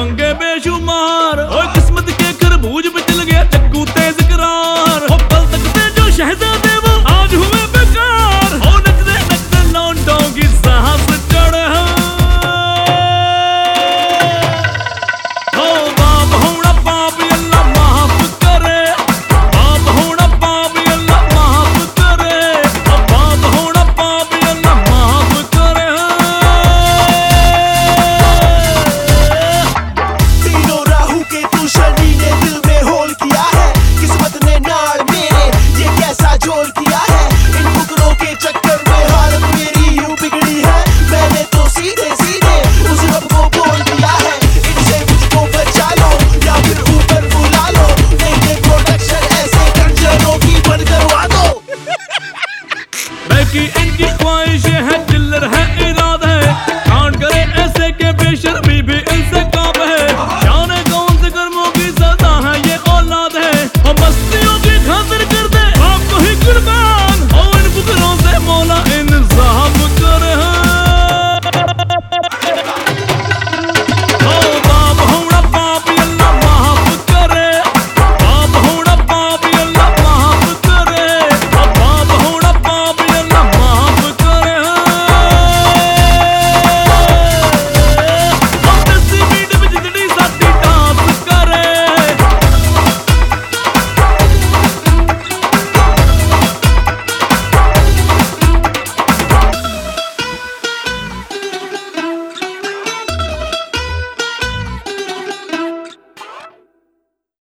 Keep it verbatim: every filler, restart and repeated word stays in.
पंगे बेशुमार। ओ किस्मत के खरबूज पे चल गया चक्कू तेज करार। ओ पल तक पे जो शहजादे वो आज हुए बेकार। ओ नचते नचते लौंडों की सांस चढ़े। ओ बाप होना पाप अल्लाह माफ करे। बाप होना पाप अल्लाह माफ करे। ओ बाप होना पाप अल्लाह माफ करे। तीनों राहु के तू शनि ने दिल में होल किया है। किस्मत ने नाल मेरे ये कैसा जोल किया है। इन फुकरों के चक्कर में हालत मेरी यूं बिगड़ी है। मैंने तो सीधे सीधे उस रब को बोल दिया है, इनसे मुझको बचा लो या फिर ऊपर बुला लो। नहीं ये प्रोडक्शन ऐसे कंजरों की बंद करवा दो। मैं की इनकी ख्वाहिश है चिल्लर है